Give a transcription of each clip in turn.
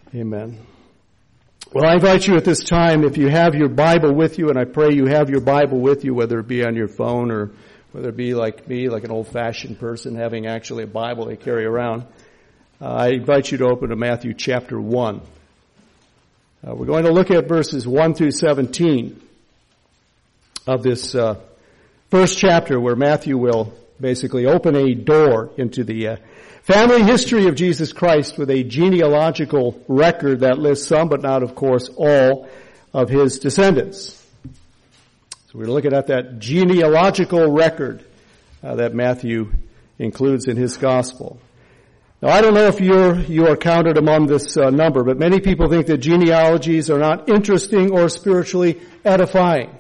Amen. Well, I invite you at this time, if you have your Bible with you, and I pray you have your Bible with you, whether it be on your phone or whether it be like me, like an old-fashioned person having actually a Bible they carry around, I invite you to open to Matthew chapter 1. We're going to look at verses 1 through 17 of this first chapter, where Matthew will basically open a door into the family history of Jesus Christ with a genealogical record that lists some, but not, of course, all of his descendants. So we're looking at that genealogical record that Matthew includes in his gospel. Now, I don't know if you are counted among this number, but many people think that genealogies are not interesting or spiritually edifying.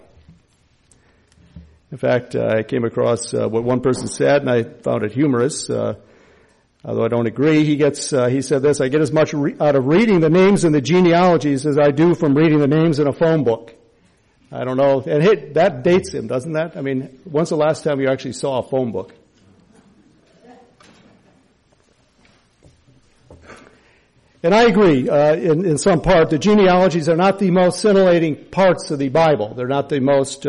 In fact, I came across what one person said, and I found it humorous. Although I don't agree, he said this: I get as much out of reading the names in the genealogies as I do from reading the names in a phone book. I don't know, and that dates him, doesn't that? I mean, when's the last time you actually saw a phone book? And I agree, in some part, the genealogies are not the most scintillating parts of the Bible. They're not the most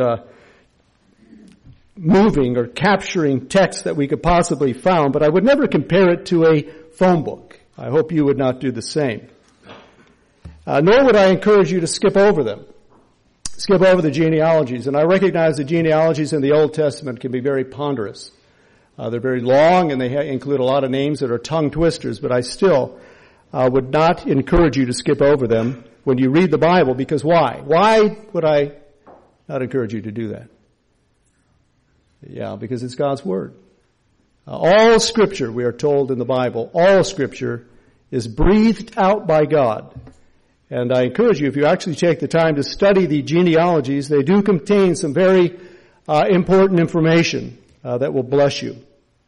moving or capturing text that we could possibly found, but I would never compare it to a phone book. I hope you would not do the same. Nor would I encourage you to skip over them. Skip over the genealogies. And I recognize the genealogies in the Old Testament can be very ponderous. They're very long, and they include a lot of names that are tongue twisters, but I still would not encourage you to skip over them when you read the Bible, because why? Why would I not encourage you to do that? Yeah, because it's God's Word. All Scripture, we are told in the Bible, all Scripture is breathed out by God. And I encourage you, if you actually take the time to study the genealogies, they do contain some very important information that will bless you.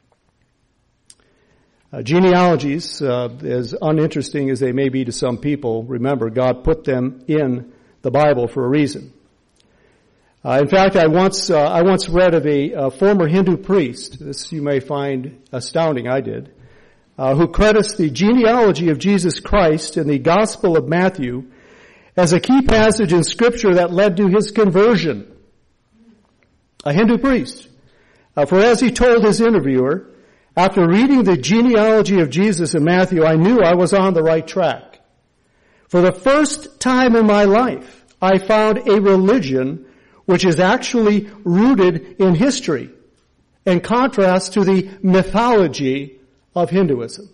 Genealogies, as uninteresting as they may be to some people, remember, God put them in the Bible for a reason. In fact, I once read of a former Hindu priest. This you may find astounding. I did, who credits the genealogy of Jesus Christ in the Gospel of Matthew as a key passage in Scripture that led to his conversion. A Hindu priest, for as he told his interviewer, after reading the genealogy of Jesus in Matthew, I knew I was on the right track. For the first time in my life, I found a religion which is actually rooted in history, in contrast to the mythology of Hinduism.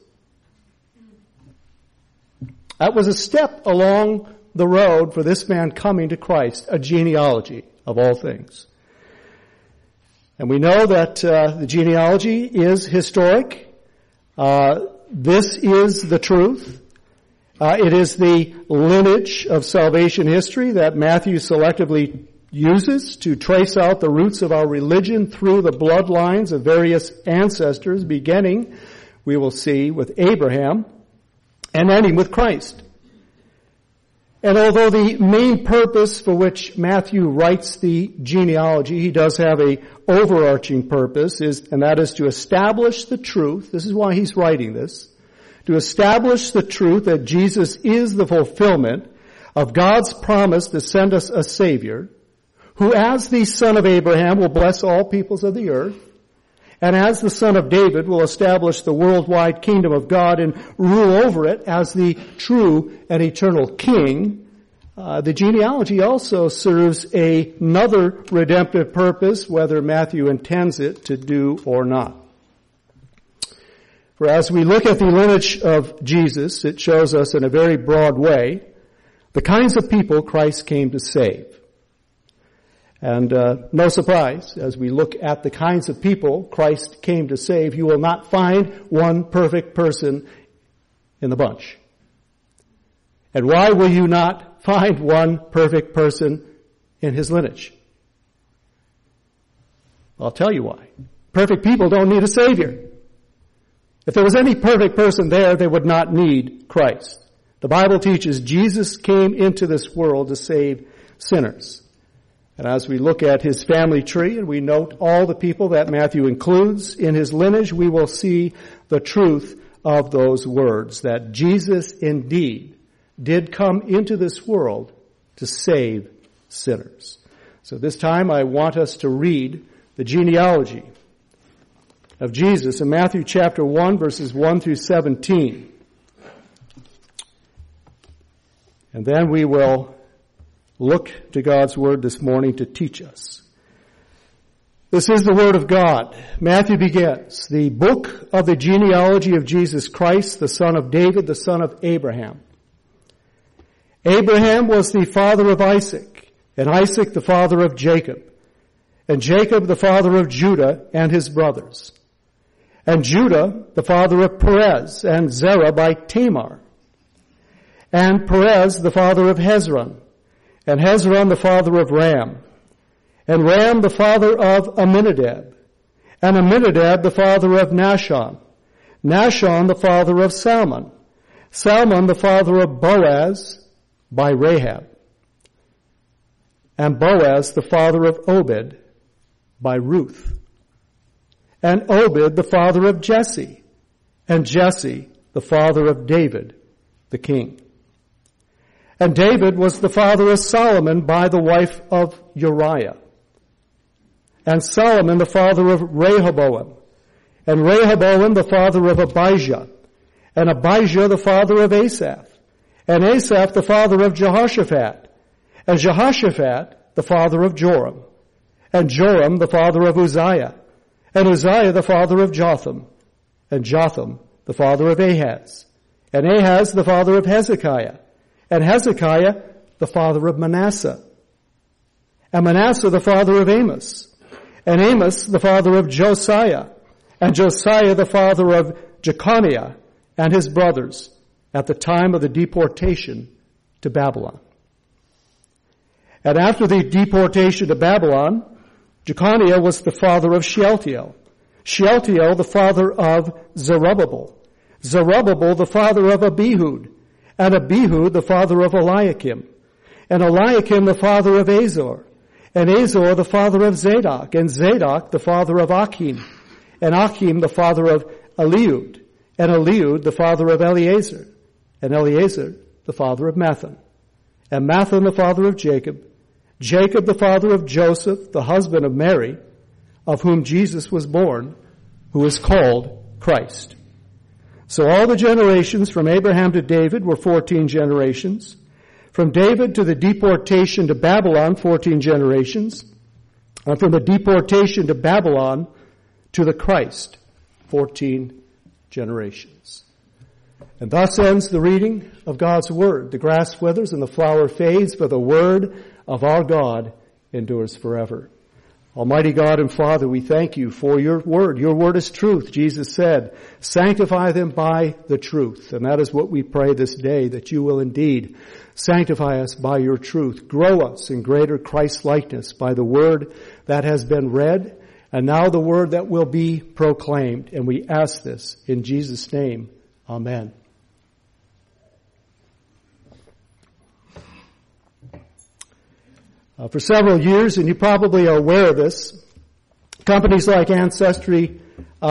That was a step along the road for this man coming to Christ, a genealogy of all things. And we know that the genealogy is historic. This is the truth. It is the lineage of salvation history that Matthew selectively uses to trace out the roots of our religion through the bloodlines of various ancestors, beginning, we will see, with Abraham and ending with Christ. And although the main purpose for which Matthew writes the genealogy, he does have a overarching purpose, and that is to establish the truth. This is why he's writing this. To establish the truth that Jesus is the fulfillment of God's promise to send us a Savior, who as the son of Abraham will bless all peoples of the earth, and as the son of David will establish the worldwide kingdom of God and rule over it as the true and eternal king. The genealogy also serves another redemptive purpose, whether Matthew intends it to do or not. For as we look at the lineage of Jesus, it shows us in a very broad way the kinds of people Christ came to save. And no surprise, as we look at the kinds of people Christ came to save, you will not find one perfect person in the bunch. And why will you not find one perfect person in his lineage? I'll tell you why. Perfect people don't need a Savior. If there was any perfect person there, they would not need Christ. The Bible teaches Jesus came into this world to save sinners. And as we look at his family tree and we note all the people that Matthew includes in his lineage, we will see the truth of those words, that Jesus indeed did come into this world to save sinners. So this time I want us to read the genealogy of Jesus in Matthew chapter 1, verses 1 through 17. And then we will look to God's Word this morning to teach us. This is the Word of God. Matthew begins, the book of the genealogy of Jesus Christ, the son of David, the son of Abraham. Abraham was the father of Isaac, and Isaac the father of Jacob, and Jacob the father of Judah and his brothers, and Judah the father of Perez and Zerah by Tamar, and Perez the father of Hezron, and Hezron the father of Ram, and Ram the father of Amminadab, and Amminadab the father of Nahshon, Nahshon the father of Salmon, Salmon the father of Boaz by Rahab, and Boaz the father of Obed by Ruth, and Obed the father of Jesse, and Jesse the father of David the king. And David was the father of Solomon by the wife of Uriah, and Solomon the father of Rehoboam, and Rehoboam the father of Abijah, and Abijah the father of Asaph, and Asaph the father of Jehoshaphat, and Jehoshaphat the father of Joram, and Joram the father of Uzziah, and Uzziah the father of Jotham, and Jotham the father of Ahaz, and Ahaz the father of Hezekiah, and Hezekiah the father of Manasseh, and Manasseh the father of Amos, and Amos the father of Josiah, and Josiah the father of Jeconiah and his brothers at the time of the deportation to Babylon. And after the deportation to Babylon, Jeconiah was the father of Shealtiel, Shealtiel the father of Zerubbabel, Zerubbabel the father of Abihud, and Abihud the father of Eliakim, and Eliakim the father of Azor, and Azor the father of Zadok, and Zadok the father of Achim, and Achim the father of Eliud, and Eliud the father of Eleazar, and Eleazar the father of Mathan, and Mathan the father of Jacob, Jacob the father of Joseph, the husband of Mary, of whom Jesus was born, who is called Christ. So all the generations from Abraham to David were 14 generations. From David to the deportation to Babylon, 14 generations. And from the deportation to Babylon to the Christ, 14 generations. And thus ends the reading of God's Word. The grass withers and the flower fades, but the Word of our God endures forever. Almighty God and Father, we thank you for your Word. Your Word is truth. Jesus said, sanctify them by the truth. And that is what we pray this day, that you will indeed sanctify us by your truth. Grow us in greater Christ-likeness by the Word that has been read, and now the Word that will be proclaimed. And we ask this in Jesus' name. Amen. For several years, and you probably are aware of this, companies like Ancestry.com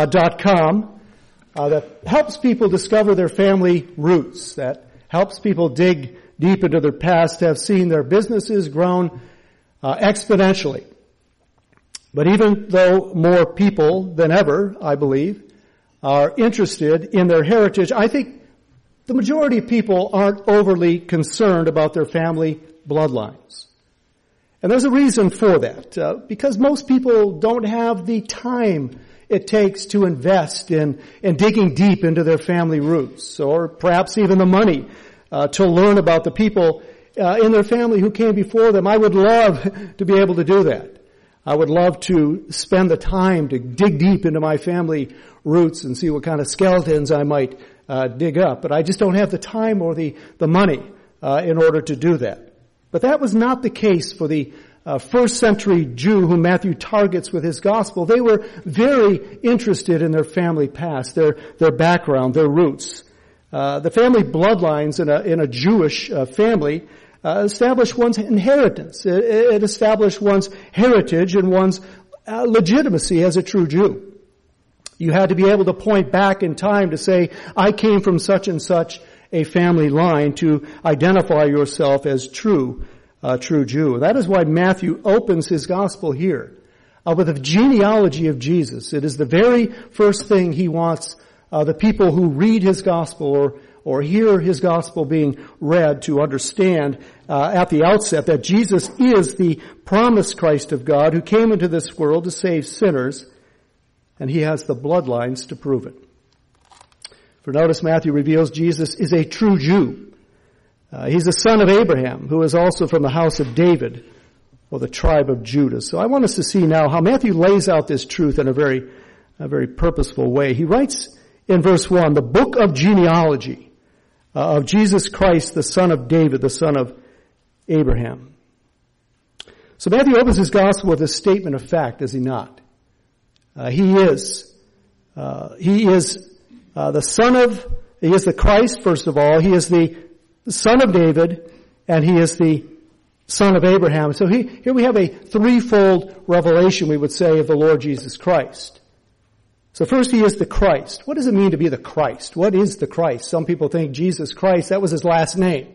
that helps people discover their family roots, that helps people dig deep into their past, have seen their businesses grown exponentially. But even though more people than ever, I believe, are interested in their heritage, I think the majority of people aren't overly concerned about their family bloodlines. And there's a reason for that, because most people don't have the time it takes to invest in digging deep into their family roots, or perhaps even the money to learn about the people in their family who came before them. I would love to be able to do that. I would love to spend the time to dig deep into my family roots and see what kind of skeletons I might dig up, but I just don't have the time or the money in order to do that. But that was not the case for the first century Jew whom Matthew targets with his gospel. They were very interested in their family past, their background, their roots. The family bloodlines in a Jewish family established one's inheritance. It established one's heritage and one's legitimacy as a true Jew. You had to be able to point back in time to say, I came from such and such a family line to identify yourself as true Jew. That is why Matthew opens his gospel here with the genealogy of Jesus. It is the very first thing he wants the people who read his gospel or hear his gospel being read to understand at the outset that Jesus is the promised Christ of God who came into this world to save sinners, and he has the bloodlines to prove it. For notice, Matthew reveals Jesus is a true Jew. He's the son of Abraham, who is also from the house of David, or the tribe of Judah. So I want us to see now how Matthew lays out this truth in a very purposeful way. He writes in verse 1, the book of genealogy of Jesus Christ, the son of David, the son of Abraham. So Matthew opens his gospel with a statement of fact, does he not? He is the Christ, first of all. He is the son of David, and he is the son of Abraham. So here we have a threefold revelation, we would say, of the Lord Jesus Christ. So first, he is the Christ. What does it mean to be the Christ? What is the Christ? Some people think Jesus Christ, that was his last name.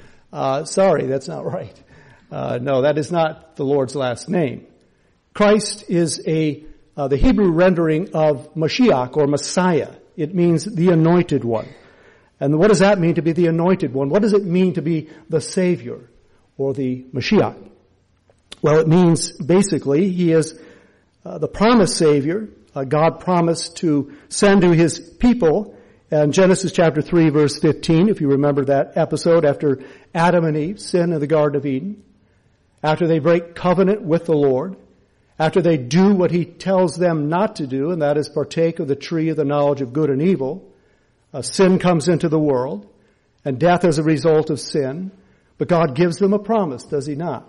Sorry, that's not right. No, that is not the Lord's last name. Christ is the Hebrew rendering of Mashiach or Messiah. It means the anointed one. And what does that mean to be the anointed one? What does it mean to be the Savior or the Mashiach? Well, it means basically he is the promised Savior. God promised to send to his people. And Genesis chapter 3 verse 15, if you remember that episode, after Adam and Eve sin in the Garden of Eden, after they break covenant with the Lord, after they do what he tells them not to do, and that is partake of the tree of the knowledge of good and evil, sin comes into the world, and death as a result of sin. But God gives them a promise, does he not?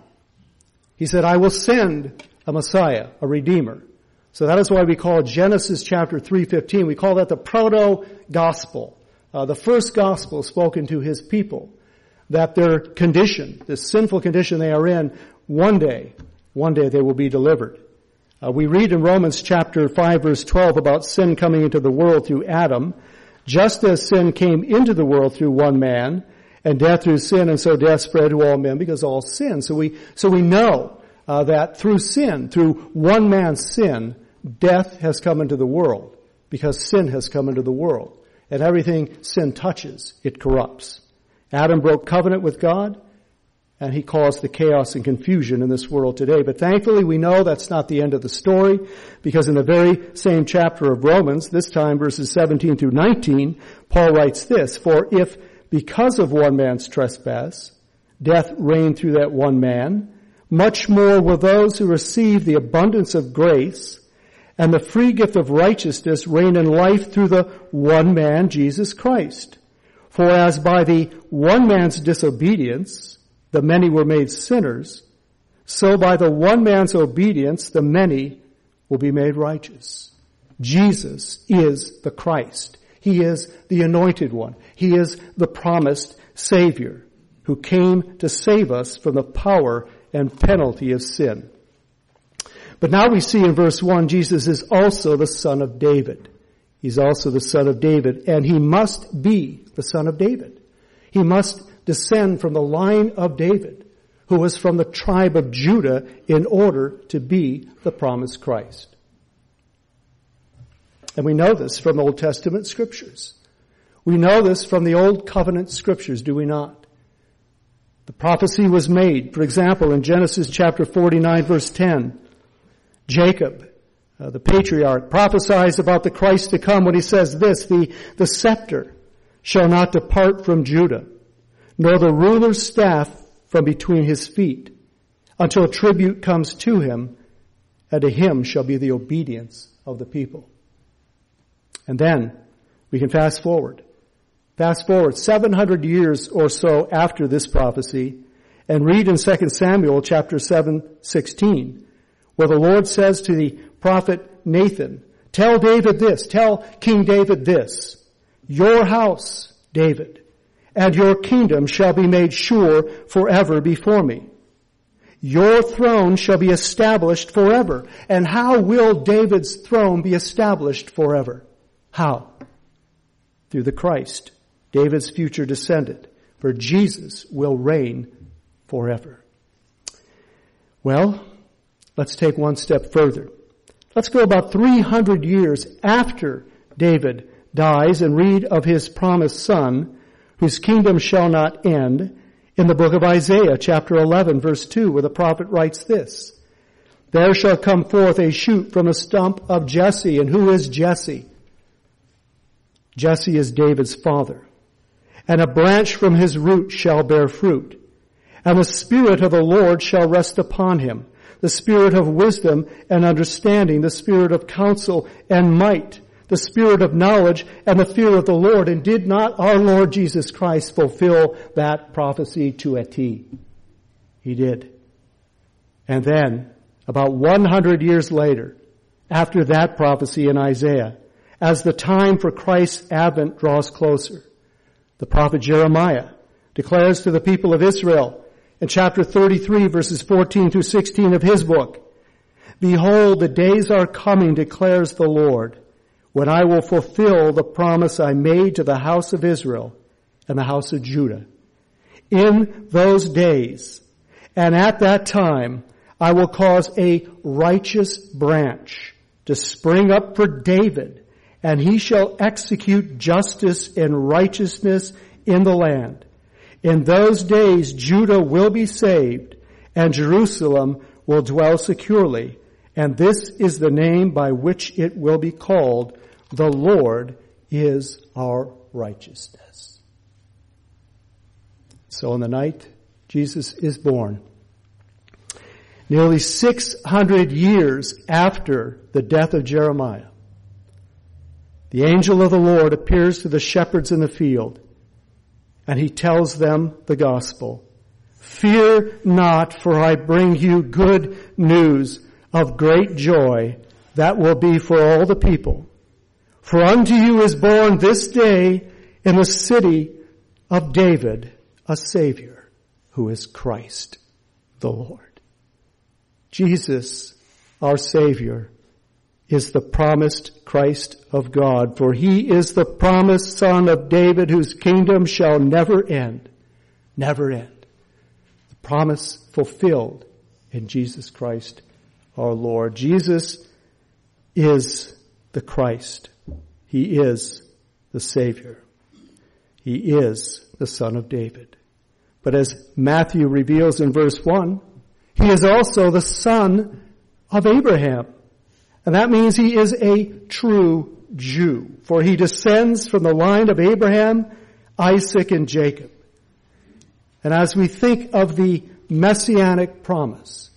He said, I will send a Messiah, a Redeemer. So that is why we call Genesis chapter 3:15, we call that the proto-gospel, the first gospel spoken to his people, that their condition, this sinful condition they are in, one day they will be delivered. We read in Romans chapter 5 verse 12 about sin coming into the world through Adam, just as sin came into the world through one man, and death through sin, and so death spread to all men because all sin. So we know that through sin, through one man's sin, death has come into the world because sin has come into the world. And everything sin touches, it corrupts. Adam broke covenant with God, and he caused the chaos and confusion in this world today. But thankfully we know that's not the end of the story, because in the very same chapter of Romans, this time verses 17 through 19, Paul writes this, for if because of one man's trespass, death reigned through that one man, much more will those who receive the abundance of grace and the free gift of righteousness reign in life through the one man, Jesus Christ. For as by the one man's disobedience, the many were made sinners, so by the one man's obedience, the many will be made righteous. Jesus is the Christ. He is the anointed one. He is the promised Savior who came to save us from the power and penalty of sin. But now we see in verse 1, Jesus is also the son of David. He's also the son of David, and he must be the son of David. He must descend from the line of David, who was from the tribe of Judah, in order to be the promised Christ. And we know this from Old Testament scriptures. We know this from the Old Covenant scriptures, do we not? The prophecy was made, for example, in Genesis chapter 49, verse 10. Jacob, the patriarch, prophesies about the Christ to come when he says this, the scepter shall not depart from Judah, nor the ruler's staff from between his feet, until tribute comes to him, and to him shall be the obedience of the people. And then we can fast forward 700 years or so after this prophecy, and read in 2 Samuel chapter 7:16, where the Lord says to the prophet Nathan, tell David this, tell King David this, your house, David, and your kingdom shall be made sure forever before me. Your throne shall be established forever. And how will David's throne be established forever? How? Through the Christ, David's future descendant, for Jesus will reign forever. Well, let's take one step further. Let's go about 300 years after David dies and read of his promised son, whose kingdom shall not end, in the book of Isaiah, chapter 11, verse 2, where the prophet writes this: "There shall come forth a shoot from the stump of Jesse." And who is Jesse? Jesse is David's father. "And a branch from his root shall bear fruit. And the Spirit of the Lord shall rest upon him, the Spirit of wisdom and understanding, the Spirit of counsel and might, the Spirit of knowledge and the fear of the Lord." And did not our Lord Jesus Christ fulfill that prophecy to a T? He did. And then, about 100 years later, after that prophecy in Isaiah, as the time for Christ's advent draws closer, the prophet Jeremiah declares to the people of Israel in chapter 33, verses 14 through 16 of his book, "Behold, the days are coming, declares the Lord, when I will fulfill the promise I made to the house of Israel and the house of Judah. In those days and at that time, I will cause a righteous branch to spring up for David, and he shall execute justice and righteousness in the land. In those days, Judah will be saved, and Jerusalem will dwell securely. And this is the name by which it will be called: the Lord is our righteousness." So in the night, Jesus is born. Nearly 600 years after the death of Jeremiah, the angel of the Lord appears to the shepherds in the field, and he tells them the gospel. "Fear not, for I bring you good news of great joy that will be for all the people. For unto you is born this day in the city of David a Savior, who is Christ the Lord." Jesus, our Savior, is the promised Christ of God, for he is the promised Son of David, whose kingdom shall never end. Never end. The promise fulfilled in Jesus Christ our Lord. Jesus is the Christ. He is the Savior. He is the Son of David. But as Matthew reveals in verse 1, he is also the son of Abraham. And that means he is a true Jew, for he descends from the line of Abraham, Isaac, and Jacob. And as we think of the messianic promise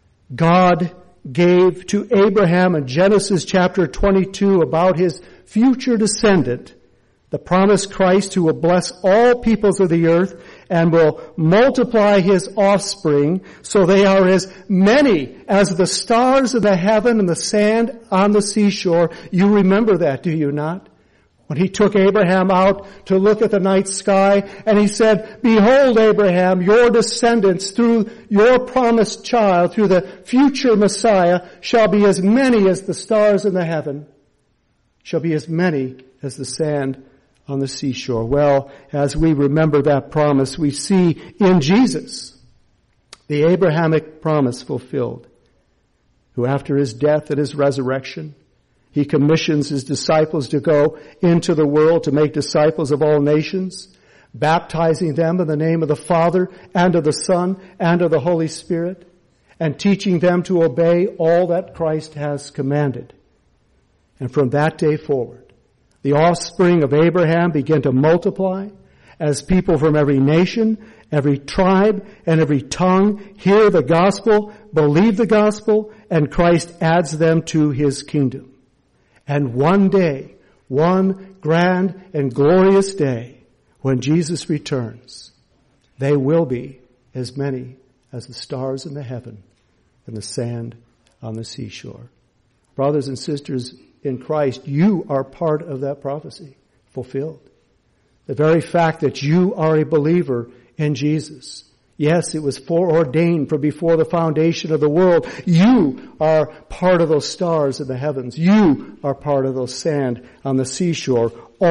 God gave to Abraham in Genesis chapter 22 about his future descendant, the promised Christ who will bless all peoples of the earth and will multiply his offspring so they are as many as the stars of the heaven and the sand on the seashore. You remember that, do you not? When he took Abraham out to look at the night sky and he said, "Behold, Abraham, your descendants through your promised child, through the future Messiah, shall be as many as the stars in the heaven, shall be as many as the sand on the seashore." Well, as we remember that promise, we see in Jesus the Abrahamic promise fulfilled, who after his death and his resurrection, he commissions his disciples to go into the world to make disciples of all nations, baptizing them in the name of the Father and of the Son and of the Holy Spirit, and teaching them to obey all that Christ has commanded. And from that day forward, the offspring of Abraham began to multiply as people from every nation, every tribe, and every tongue hear the gospel, believe the gospel, and Christ adds them to his kingdom. And one day, one grand and glorious day, when Jesus returns, they will be as many as the stars in the heaven and the sand on the seashore. Brothers and sisters in Christ, you are part of that prophecy fulfilled. The very fact that you are a believer in Jesus. Yes, it was foreordained from before the foundation of the world. You are part of those stars in the heavens. You are part of those sand on the seashore, all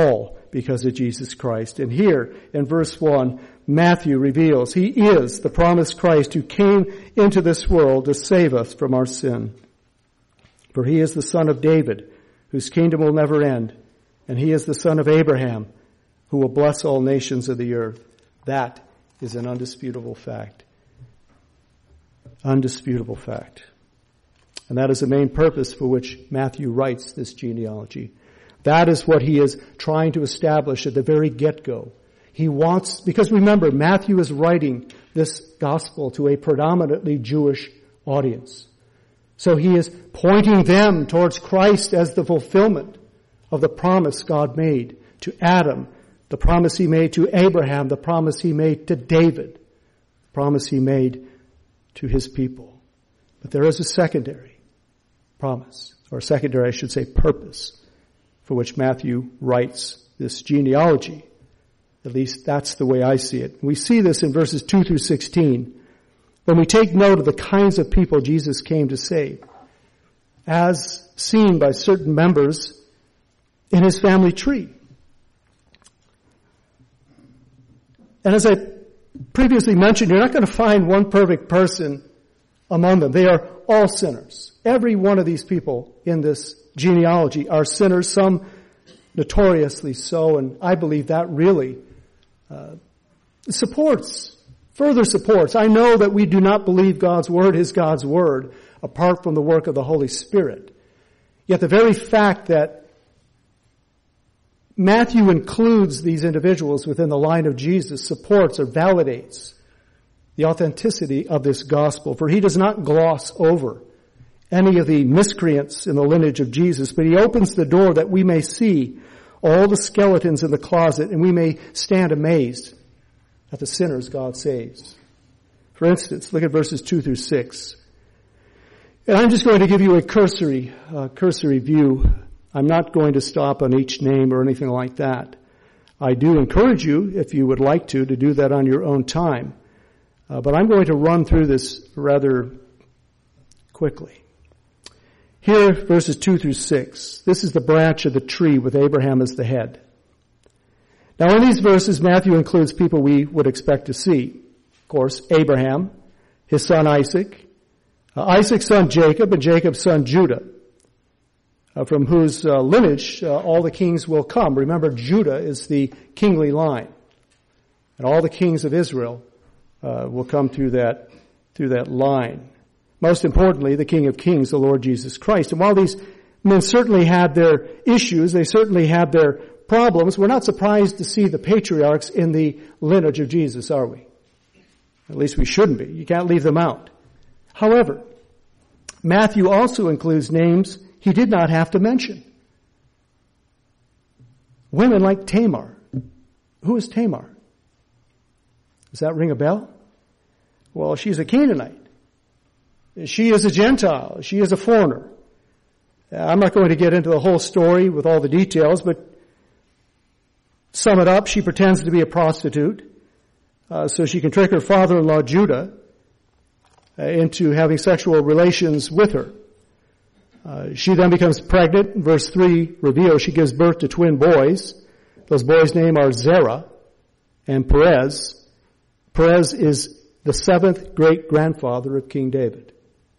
because of Jesus Christ. And here in verse 1, Matthew reveals he is the promised Christ who came into this world to save us from our sin. For he is the son of David, whose kingdom will never end, and he is the son of Abraham, who will bless all nations of the earth. That is an undisputable fact. Undisputable fact. And that is the main purpose for which Matthew writes this genealogy. That is what he is trying to establish at the very get-go. He wants, because remember, Matthew is writing this gospel to a predominantly Jewish audience. So he is pointing them towards Christ as the fulfillment of the promise God made to Adam, the promise he made to Abraham, the promise he made to David, the promise he made to his people. But there is a secondary promise, or secondary, I should say, purpose, for which Matthew writes this genealogy. At least that's the way I see it. We see this in verses 2 through 16. When we take note of the kinds of people Jesus came to save, as seen by certain members in his family tree. And as I previously mentioned, you're not going to find one perfect person among them. They are all sinners. Every one of these people in this genealogy are sinners, some notoriously so, and I believe that really further supports. I know that we do not believe God's Word is God's Word apart from the work of the Holy Spirit. Yet the very fact that Matthew includes these individuals within the line of Jesus supports or validates the authenticity of this gospel. For he does not gloss over any of the miscreants in the lineage of Jesus, but he opens the door that we may see all the skeletons in the closet and we may stand amazed at the sinners God saves. For instance, look at verses 2 through 6. And I'm just going to give you a cursory view. I'm not going to stop on each name or anything like that. I do encourage you, if you would like to do that on your own time. But I'm going to run through this rather quickly. Here, verses 2 through 6. This is the branch of the tree with Abraham as the head. Now in these verses, Matthew includes people we would expect to see. Of course, Abraham, his son Isaac, Isaac's son Jacob, and Jacob's son Judah, from whose lineage all the kings will come. Remember, Judah is the kingly line, and all the kings of Israel will come through that line. Most importantly, the King of Kings, the Lord Jesus Christ. And while these men certainly had their issues, they certainly had their problems, we're not surprised to see the patriarchs in the lineage of Jesus, are we? At least we shouldn't be. You can't leave them out. However, Matthew also includes names he did not have to mention. Women like Tamar. Who is Tamar? Does that ring a bell? Well, she's a Canaanite. She is a Gentile. She is a foreigner. I'm not going to get into the whole story with all the details, but sum it up, she pretends to be a prostitute so she can trick her father-in-law Judah into having sexual relations with her. She then becomes pregnant. Verse 3 reveals she gives birth to twin boys. Those boys' names are Zerah and Perez. Perez is the 7th great-grandfather of King David.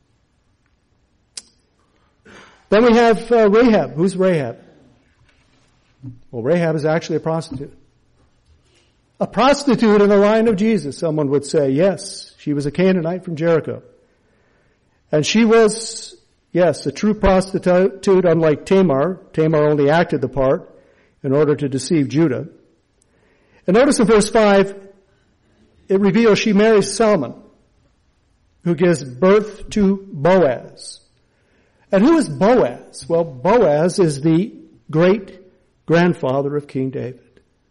Then we have Rahab. Who's Rahab? Well, Rahab is actually a prostitute. A prostitute in the line of Jesus, someone would say. Yes, she was a Canaanite from Jericho. And she was, yes, a true prostitute, unlike Tamar. Tamar only acted the part in order to deceive Judah. And notice in verse 5, it reveals she marries Salmon, who gives birth to Boaz. And who is Boaz? Well, Boaz is the great-grandfather of King David.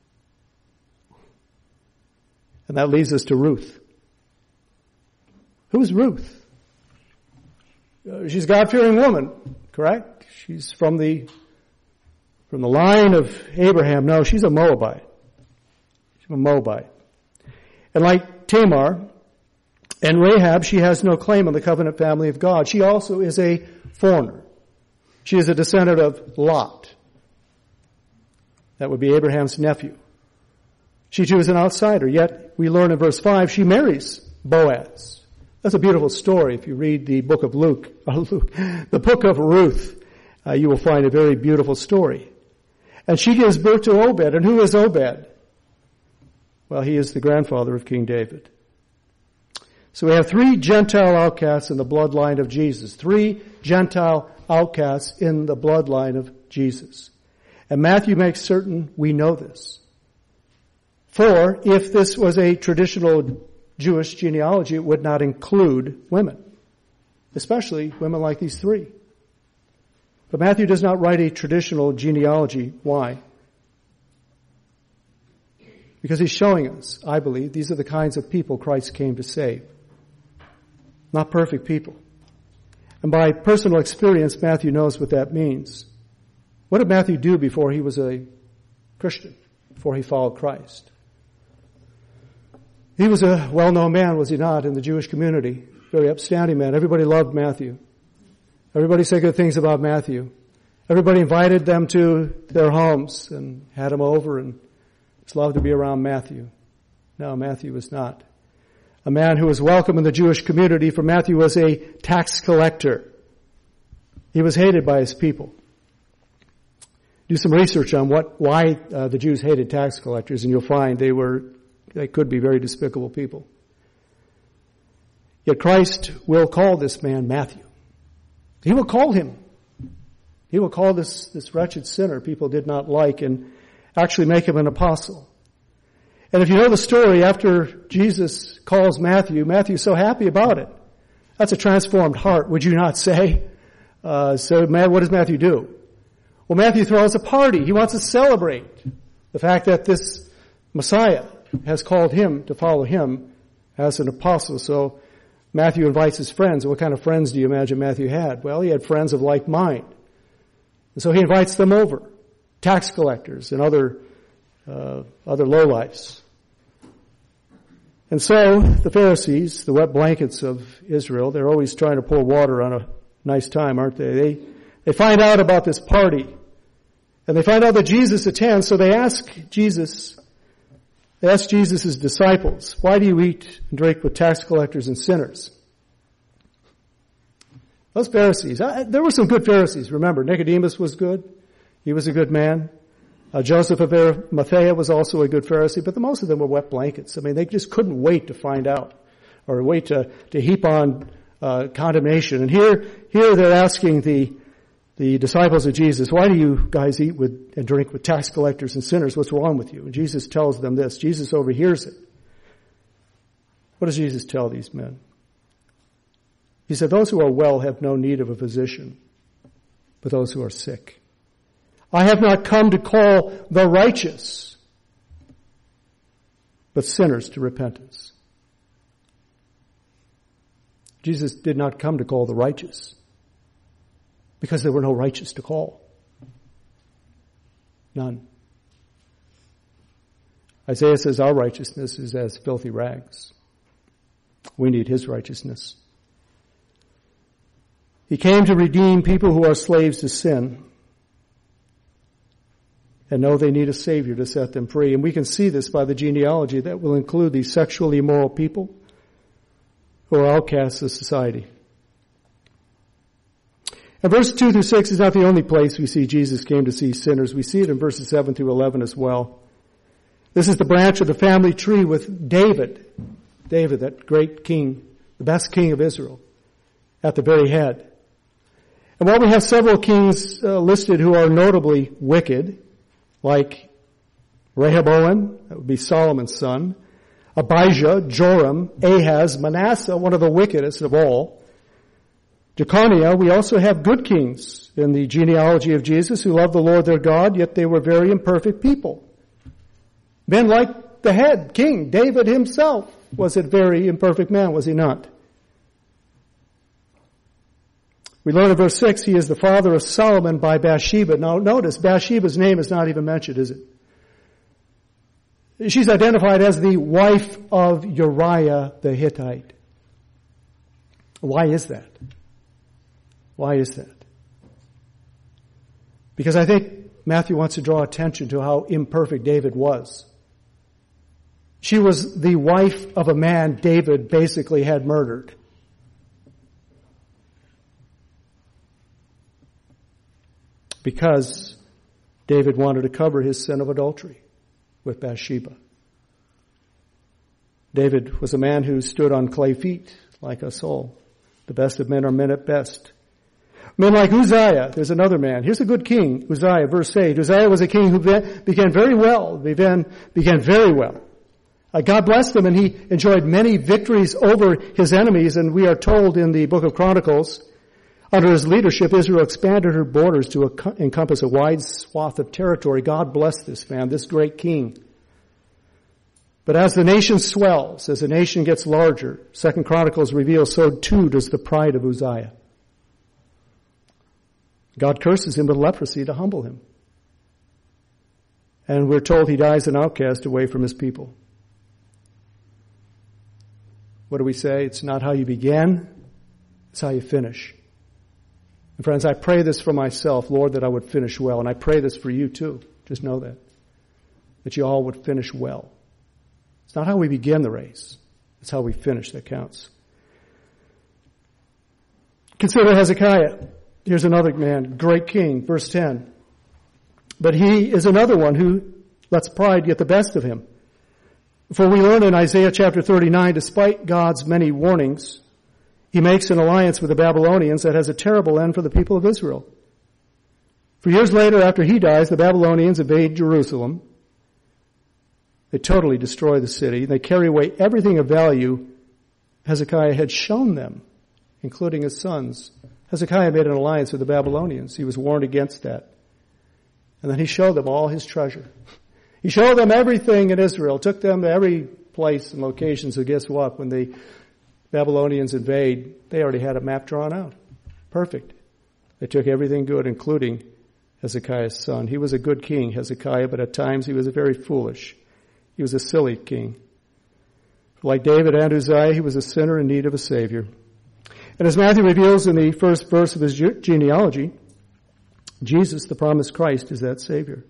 And that leads us to Ruth. Who is Ruth? She's a God-fearing woman, correct? She's from the line of Abraham. No, she's a Moabite. She's a Moabite. And like Tamar and Rahab, she has no claim on the covenant family of God. She also is a foreigner. She is a descendant of Lot. That would be Abraham's nephew. She too is an outsider, yet we learn in verse 5 she marries Boaz. That's a beautiful story. If you read the book of the book of Ruth, you will find a very beautiful story. And she gives birth to Obed. And who is Obed? Well, he is the grandfather of King David. So we have 3 Gentile outcasts in the bloodline of Jesus. 3 Gentile outcasts in the bloodline of Jesus. And Matthew makes certain we know this. For if this was a traditional Jewish genealogy, it would not include women, especially women like these 3. But Matthew does not write a traditional genealogy. Why? Because he's showing us, I believe, these are the kinds of people Christ came to save. Not perfect people. And by personal experience, Matthew knows what that means. What did Matthew do before he was a Christian, before he followed Christ? He was a well-known man, was he not, in the Jewish community? Very upstanding man. Everybody loved Matthew. Everybody said good things about Matthew. Everybody invited them to their homes and had them over and just loved to be around Matthew. No, Matthew was not a man who was welcome in the Jewish community, for Matthew was a tax collector. He was hated by his people. Do some research on why the Jews hated tax collectors, and you'll find they could be very despicable people. Yet Christ will call this man Matthew. He will call him. He will call this wretched sinner people did not like and actually make him an apostle. And if you know the story, after Jesus calls Matthew, Matthew's so happy about it. That's a transformed heart, would you not say? So what does Matthew do? Well, Matthew throws a party. He wants to celebrate the fact that this Messiah has called him to follow him as an apostle. So Matthew invites his friends. What kind of friends do you imagine Matthew had? Well, he had friends of like mind. And so he invites them over. Tax collectors and other lowlifes. And so the Pharisees, the wet blankets of Israel, they're always trying to pour water on a nice time, aren't they? They find out about this party. And they find out that Jesus attends, so they ask Jesus' disciples, why do you eat and drink with tax collectors and sinners? Those Pharisees, there were some good Pharisees. Remember, Nicodemus was good. He was a good man. Joseph of Arimathea was also a good Pharisee, but most of them were wet blankets. I mean, they just couldn't wait to find out or wait to heap on condemnation. And here they're asking the disciples of Jesus, why do you guys eat with and drink with tax collectors and sinners? What's wrong with you? And Jesus tells them this. Jesus overhears it. What does Jesus tell these men? He said, those who are well have no need of a physician, but those who are sick. I have not come to call the righteous, but sinners to repentance. Jesus did not come to call the righteous, because there were no righteous to call. None. Isaiah says our righteousness is as filthy rags. We need his righteousness. He came to redeem people who are slaves to sin and know they need a Savior to set them free. And we can see this by the genealogy that will include these sexually immoral people who are outcasts of society. And verses 2 through 6 is not the only place we see Jesus came to see sinners. We see it in verses 7 through 11 as well. This is the branch of the family tree with David, that great king, the best king of Israel, at the very head. And while we have several kings listed who are notably wicked, like Rehoboam, that would be Solomon's son, Abijah, Joram, Ahaz, Manasseh, one of the wickedest of all, Jeconiah, we also have good kings in the genealogy of Jesus who loved the Lord their God, yet they were very imperfect people. Men like the head king, David himself, was a very imperfect man, was he not? We learn in verse 6, he is the father of Solomon by Bathsheba. Now notice, Bathsheba's name is not even mentioned, is it? She's identified as the wife of Uriah the Hittite. Why is that? Why is that? Because I think Matthew wants to draw attention to how imperfect David was. She was the wife of a man David basically had murdered. Because David wanted to cover his sin of adultery with Bathsheba. David was a man who stood on clay feet like us all. The best of men are men at best. Men like Uzziah, there's another man. Here's a good king, Uzziah, verse 8. Uzziah was a king who began very well. Began very well. God blessed him, and he enjoyed many victories over his enemies, and we are told in the book of Chronicles, under his leadership, Israel expanded her borders to encompass a wide swath of territory. God blessed this man, this great king. But as the nation swells, as the nation gets larger, 2 Chronicles reveals, so too does the pride of Uzziah. God curses him with leprosy to humble him. And we're told he dies an outcast away from his people. What do we say? It's not how you begin, it's how you finish. And friends, I pray this for myself, Lord, that I would finish well. And I pray this for you too. Just know that you all would finish well. It's not how we begin the race. It's how we finish that counts. Consider Hezekiah. Here's another man, great king, verse 10. But he is another one who lets pride get the best of him. For we learn in Isaiah chapter 39, despite God's many warnings, he makes an alliance with the Babylonians that has a terrible end for the people of Israel. For years later, after he dies, the Babylonians invade Jerusalem. They totally destroy the city. They carry away everything of value Hezekiah had shown them, including his sons. Hezekiah made an alliance with the Babylonians. He was warned against that. And then he showed them all his treasure. He showed them everything in Israel, took them to every place and location. So guess what? When the Babylonians invade, they already had a map drawn out. Perfect. They took everything good, including Hezekiah's son. He was a good king, Hezekiah, but at times he was very foolish. He was a silly king. Like David and Uzziah, he was a sinner in need of a Savior. And as Matthew reveals in the first verse of his genealogy, Jesus, the promised Christ, is that Savior.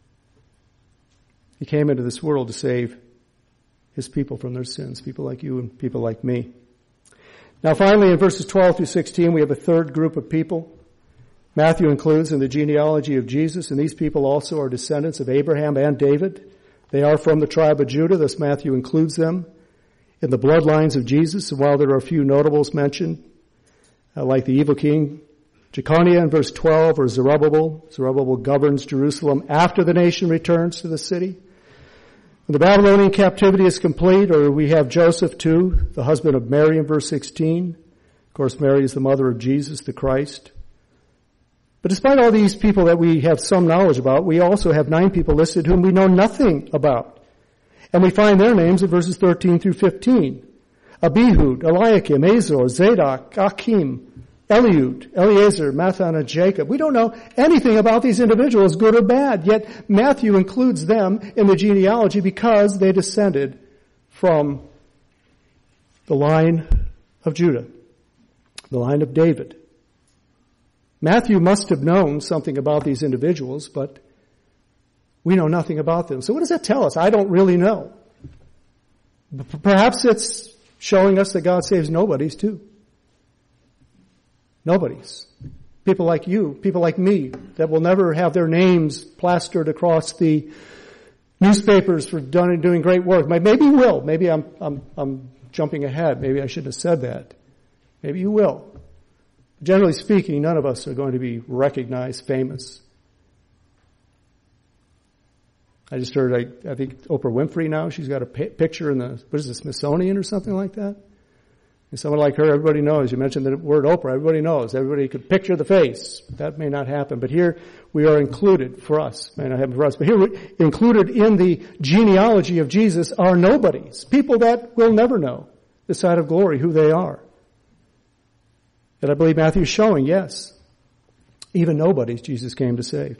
He came into this world to save his people from their sins, people like you and people like me. Now finally, in verses 12 through 16, we have a third group of people. Matthew includes in the genealogy of Jesus, and these people also are descendants of Abraham and David. They are from the tribe of Judah, thus Matthew includes them in the bloodlines of Jesus. And while there are a few notables mentioned, like the evil king Jeconiah in verse 12, or Zerubbabel. Zerubbabel governs Jerusalem after the nation returns to the city. When the Babylonian captivity is complete, or we have Joseph too, the husband of Mary in verse 16. Of course, Mary is the mother of Jesus, the Christ. But despite all these people that we have some knowledge about, we also have 9 people listed whom we know nothing about. And we find their names in verses 13 through 15. Abihud, Eliakim, Azor, Zadok, Achim, Eliud, Eleazar, Mathan, and Jacob. We don't know anything about these individuals, good or bad, yet Matthew includes them in the genealogy because they descended from the line of Judah, the line of David. Matthew must have known something about these individuals, but we know nothing about them. So what does that tell us? I don't really know. Perhaps it's showing us that God saves nobodies too. Nobodies. People like you, people like me, that will never have their names plastered across the newspapers for doing great work. Maybe you will. Maybe I'm jumping ahead. Maybe I shouldn't have said that. Maybe you will. Generally speaking, none of us are going to be recognized, famous. I just heard, I think Oprah Winfrey now, she's got a picture in the, what is it, Smithsonian or something like that? And someone like her, everybody knows. You mentioned the word Oprah, everybody knows. Everybody could picture the face. That may not happen. But here we are included for us. May not happen for us. But here included in the genealogy of Jesus are nobodies. People that will never know this side of glory who they are. And I believe Matthew's showing, yes, even nobodies Jesus came to save.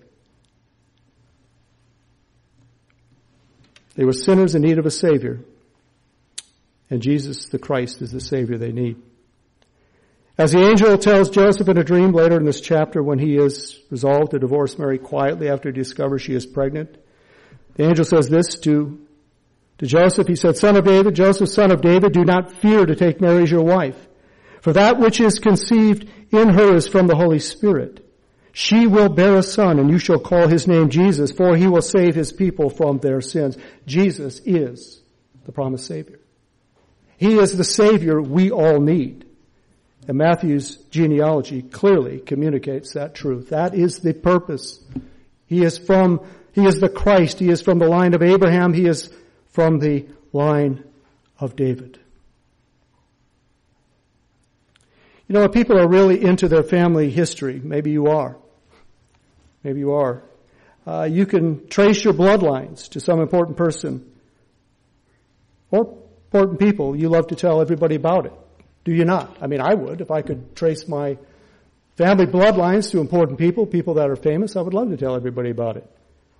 They were sinners in need of a Savior. And Jesus, the Christ, is the Savior they need. As the angel tells Joseph in a dream later in this chapter when he is resolved to divorce Mary quietly after he discovers she is pregnant, the angel says this to Joseph. He said, "Son of David, Joseph, son of David, do not fear to take Mary as your wife. For that which is conceived in her is from the Holy Spirit. She will bear a son, and you shall call his name Jesus, for he will save his people from their sins." Jesus is the promised Savior. He is the Savior we all need. And Matthew's genealogy clearly communicates that truth. That is the purpose. He is the Christ. He is from the line of Abraham. He is from the line of David. You know, if people are really into their family history, maybe you are. Maybe you are. You can trace your bloodlines to some important person or important people. You love to tell everybody about it. Do you not? I mean, I would. If I could trace my family bloodlines to important people, people that are famous, I would love to tell everybody about it.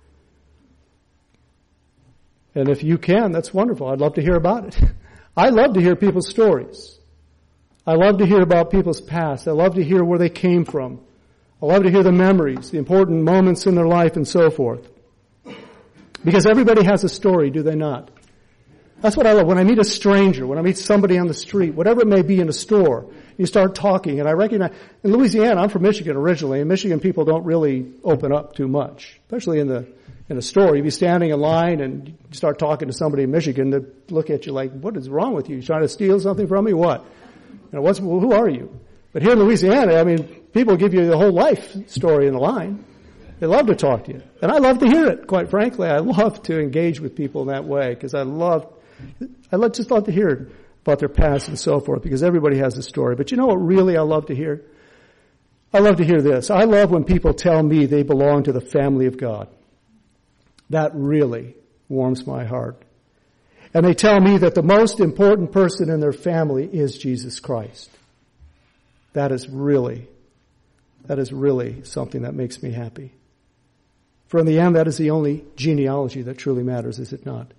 And if you can, that's wonderful. I'd love to hear about it. I love to hear people's stories. I love to hear about people's past. I love to hear where they came from. I love to hear the memories, the important moments in their life, and so forth. Because everybody has a story, do they not? That's what I love. When I meet a stranger, when I meet somebody on the street, whatever it may be in a store, you start talking, and I recognize, in Louisiana, I'm from Michigan originally, and Michigan people don't really open up too much, especially in a store. You'd be standing in line, and you start talking to somebody in Michigan, they look at you like, what is wrong with you? You trying to steal something from me? What? You know, who are you? But here in Louisiana, I mean, people give you the whole life story in the line. They love to talk to you. And I love to hear it, quite frankly. I love to engage with people in that way, because I just love to hear about their past and so forth, because everybody has a story. But you know what really I love to hear? I love to hear this. I love when people tell me they belong to the family of God. That really warms my heart. And they tell me that the most important person in their family is Jesus Christ. That is really something that makes me happy. For in the end, that is the only genealogy that truly matters, is it not?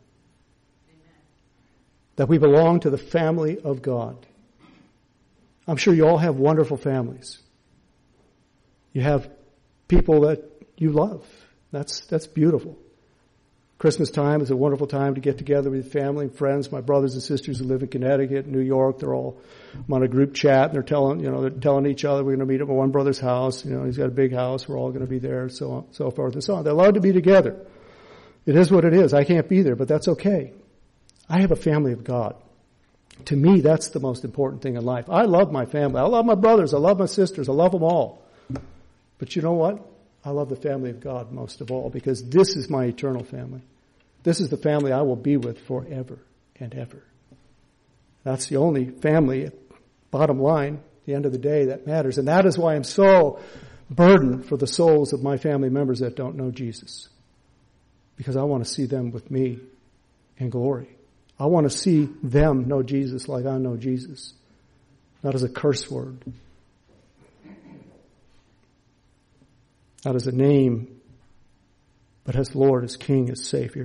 That we belong to the family of God. I'm sure you all have wonderful families. You have people that you love. That's beautiful. Christmas time is a wonderful time to get together with family and friends. My brothers and sisters who live in Connecticut, New York, I'm on a group chat, and they're telling each other we're going to meet at one brother's house. You know, he's got a big house. We're all going to be there, so on, so forth and so on. They love to be together. It is what it is. I can't be there, but that's okay. I have a family of God. To me, that's the most important thing in life. I love my family. I love my brothers. I love my sisters. I love them all. But you know what? I love the family of God most of all, because this is my eternal family. This is the family I will be with forever and ever. That's the only family, bottom line, at the end of the day, that matters. And that is why I'm so burdened for the souls of my family members that don't know Jesus. Because I want to see them with me in glory. I want to see them know Jesus like I know Jesus. Not as a curse word. Not as a name, but as Lord, as King, as Savior.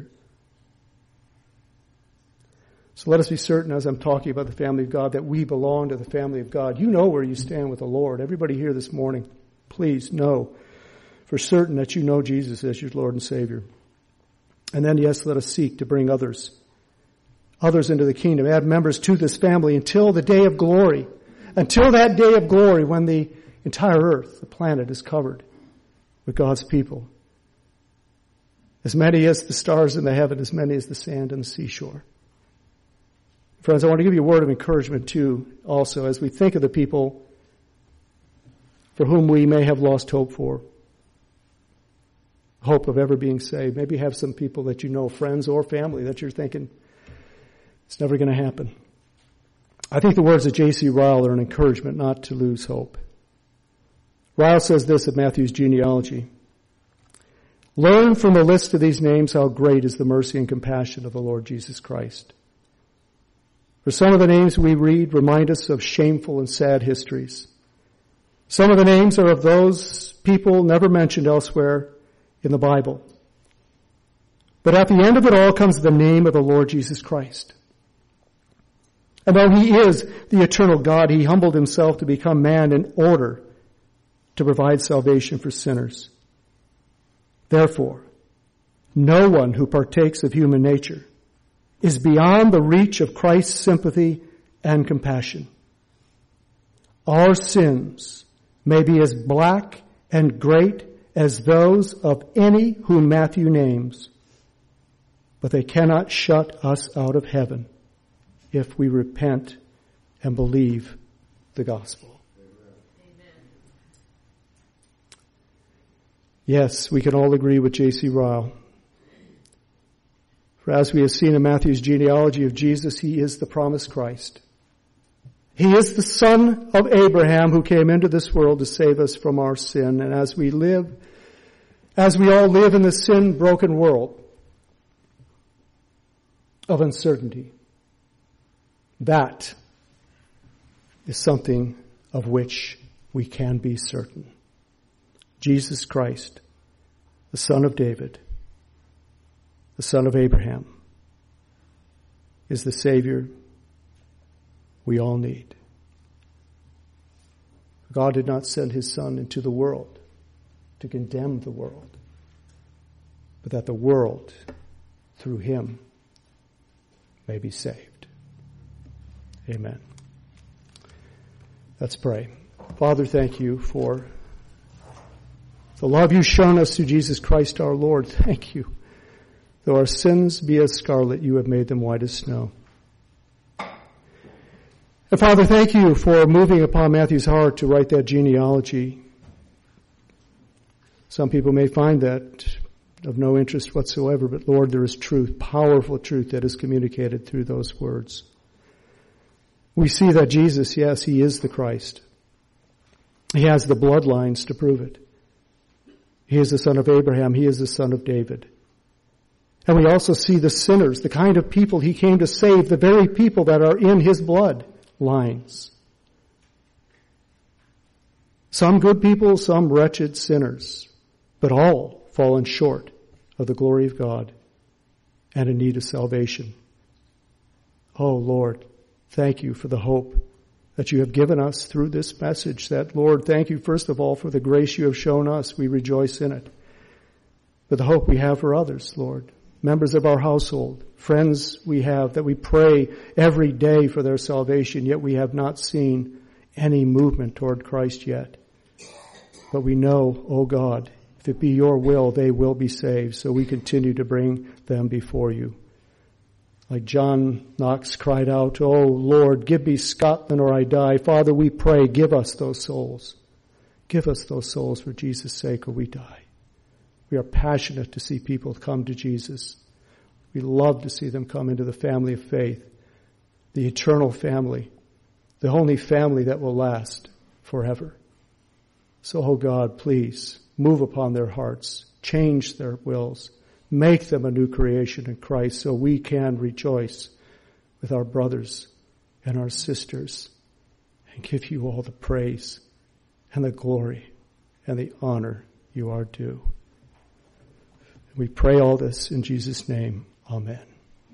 So let us be certain, as I'm talking about the family of God, that we belong to the family of God. You know where you stand with the Lord. Everybody here this morning, please know for certain that you know Jesus as your Lord and Savior. And then, yes, let us seek to bring others into the kingdom, add members to this family until the day of glory. Until that day of glory when the entire earth, the planet, is covered with God's people. As many as the stars in the heaven, as many as the sand on the seashore. Friends, I want to give you a word of encouragement too, also, as we think of the people for whom we may have lost hope for. Hope of ever being saved. Maybe you have some people that you know, friends or family, that you're thinking, it's never going to happen. I think the words of J.C. Ryle are an encouragement not to lose hope. Ryle says this of Matthew's genealogy. Learn from the list of these names how great is the mercy and compassion of the Lord Jesus Christ. For some of the names we read remind us of shameful and sad histories. Some of the names are of those people never mentioned elsewhere in the Bible. But at the end of it all comes the name of the Lord Jesus Christ. And though he is the eternal God, he humbled himself to become man in order to provide salvation for sinners. Therefore, no one who partakes of human nature is beyond the reach of Christ's sympathy and compassion. Our sins may be as black and great as those of any whom Matthew names, but they cannot shut us out of heaven if we repent and believe the gospel. Amen. Yes, we can all agree with J.C. Ryle. For as we have seen in Matthew's genealogy of Jesus, he is the promised Christ. He is the son of Abraham who came into this world to save us from our sin. And as we all live in this sin-broken world of uncertainty, that is something of which we can be certain. Jesus Christ, the Son of David, the Son of Abraham, is the Savior we all need. God did not send his Son into the world to condemn the world, but that the world, through him, may be saved. Amen. Let's pray. Father, thank you for the love you've shown us through Jesus Christ our Lord. Thank you. Though our sins be as scarlet, you have made them white as snow. And Father, thank you for moving upon Matthew's heart to write that genealogy. Some people may find that of no interest whatsoever, but Lord, there is truth, powerful truth that is communicated through those words. We see that Jesus, yes, he is the Christ. He has the bloodlines to prove it. He is the son of Abraham. He is the son of David. And we also see the sinners, the kind of people he came to save, the very people that are in his blood lines. Some good people, some wretched sinners, but all fallen short of the glory of God and in need of salvation. Oh Lord, thank you for the hope that you have given us through this message. That, Lord, thank you first of all for the grace you have shown us. We rejoice in it. But the hope we have for others, Lord, members of our household, friends we have that we pray every day for their salvation, yet we have not seen any movement toward Christ yet. But we know, oh God, if it be your will, they will be saved. So we continue to bring them before you. Like John Knox cried out, oh Lord, give me Scotland or I die. Father, we pray, give us those souls. Give us those souls for Jesus' sake or we die. We are passionate to see people come to Jesus. We love to see them come into the family of faith, the eternal family, the only family that will last forever. So, oh God, please move upon their hearts, change their wills, make them a new creation in Christ so we can rejoice with our brothers and our sisters and give you all the praise and the glory and the honor you are due. We pray all this in Jesus' name. Amen.